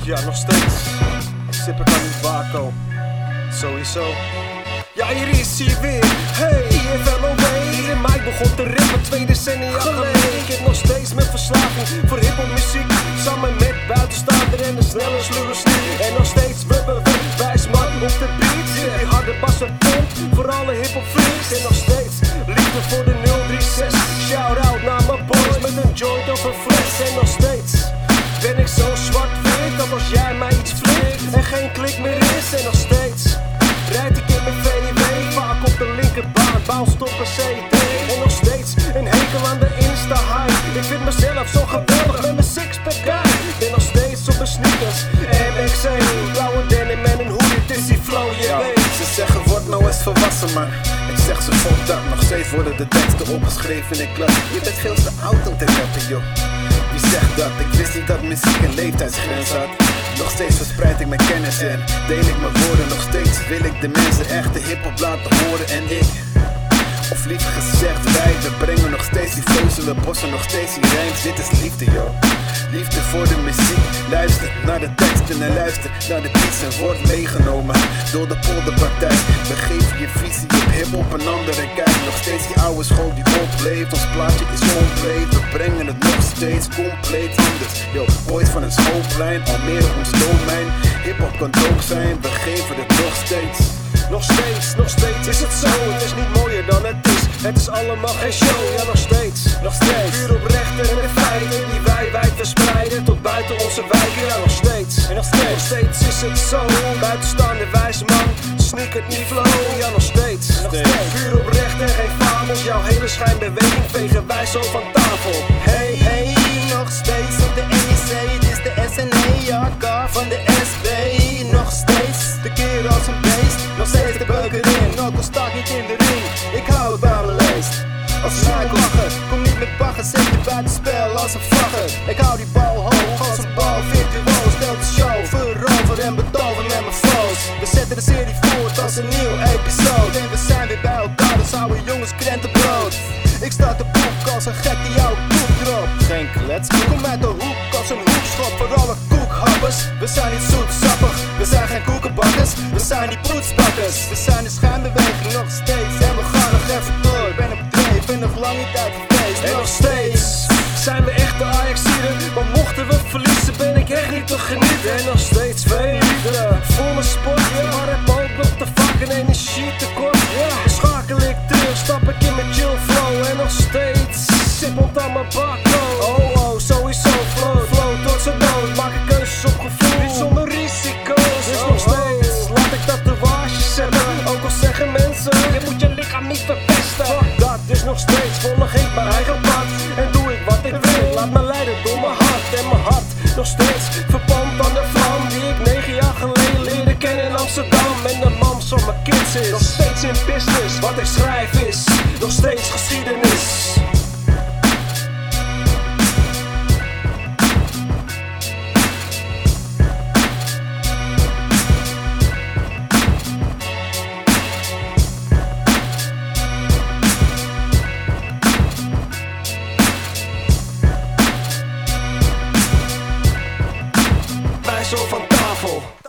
Ja, nog steeds. Sip ik aan die Baco. Sowieso. Ja, hier is hij weer. Hey, IFLOW. Hier in mei begon te rappen 2 decennia geleden. Ik heb nog steeds mijn verslaving voor hiphopmuziek. Samen met buitenstaander en een snelle sluwe sneak. En nog steeds rubber, wijsman op de beat. Die harde bassen pomp voor alle hiphop freaks. En nog steeds liefde voor de 036. Shout-out naar mijn boys met een joint of een fles. En nog steeds ben ik zo zwart-wit dat als jij mij iets flikt en geen klik meer is. En nog steeds rijd ik in mijn VW, vaak op de linkerbaan, bounce op een CD. En nog steeds een hekel aan de Insta-hype. Ik vind mezelf zo geweldig met mijn sixpack guy. Ben nog steeds op mijn sneakers, MXC, blauwe denim en een hoodie, het is die flow, je weet. Ze zeggen word nou eens volwassen, maar ik zeg ze fuck dat. Nog steeds worden de teksten opgeschreven in de klas. Je bent veel te oud om te rappen, joh. Wie zegt dat? Ik wist niet dat muziek een leeftijdsgrens had. Nog steeds verspreid ik mijn kennis en deel ik mijn woorden. Nog steeds wil ik de mensen echte hiphop laten horen. En ik, of liever gezegd wij, we brengen nog steeds die flows en we bossen nog steeds die rijms. Dit is liefde, joh. Liefde voor de muziek. Luister naar de teksten en luister naar de beats en word meegenomen door de polderpartij. We geven je visie op hiphop een andere kijk. Nog steeds die oude school die opleeft. Ons plaatje is compleet. We brengen het nog steeds compleet anders. Yo, boys van het schoolplein, Almere ons domein. Hiphop kan dope zijn, we geven het nog steeds. Nog steeds is het zo. Het is niet mooier dan het is. Het is allemaal geen show. Ja, nog steeds. Puur op rechten en de feiten die wij wijd verspreiden tot buiten onze wijken. Ja, nog steeds. Nog steeds is het zo. Buitenstaande wijze man, sneak het niet flow. Ja, nog steeds. Puur op rechten, geen fabels. Jouw hele schijnbeweging vegen wij zo van tafel. Hey, nog steeds op de NEC. Dit is de SNE, ja, van de SB. Nog steeds, de keer als een beest. Nog steeds de beuker in, ook al sta ik niet in de ring. Ik hou het bij mijn leest. Als ik lachen, kom niet met baggen, zet je buitenspel als een vlagger. Ik hou die bal hoog, als een bal virtuoos. Stel de show, verover en betover met mijn flows. We zetten de serie voort als een nieuw episode. En we zijn weer bij elkaar, dus houden jongens krentenbrood. Ik start de boek als een gek die jouw koek dropt. Geen klets. Kom uit de hoek als een hoekschop voor alle koekhappers. We zijn niet zoetsappig, we zijn geen koekenbakkers. We zijn die poetsbakkers. We zijn de schijnbeweging nog steeds. En we gaan nog even door. Ik ben op dreef en nog lang niet uit de feest. En nog steeds zijn we echte Ajaxiden. Maar mochten we verliezen ben ik echt niet te genieten. En nog steeds veel liefde voor mijn sport. Maar heb ook nog te vaak een energie tekort. Schakel ik terug, stap ik in mijn chill flow. En nog steeds sippelt aan mijn Baco. Oh, sowieso flow tot z'n dood. Maak ik keuzes op gevoel, niet zonder risico's. Dus nog steeds laat ik tatoeages hebben. Ook al zeggen mensen, je moet je lichaam niet verpesten. Dat is nog steeds, volg ik mijn eigen pad. En doe ik wat ik wil, laat me leiden door mijn hart. En mijn hart nog steeds verpand aan de vlam die ik 9 jaar geleden leerde kennen in Amsterdam. En de mam van mijn kids is nog steeds in business. Wat ik schrijf is nog steeds geschiedenis. Zo van tafel.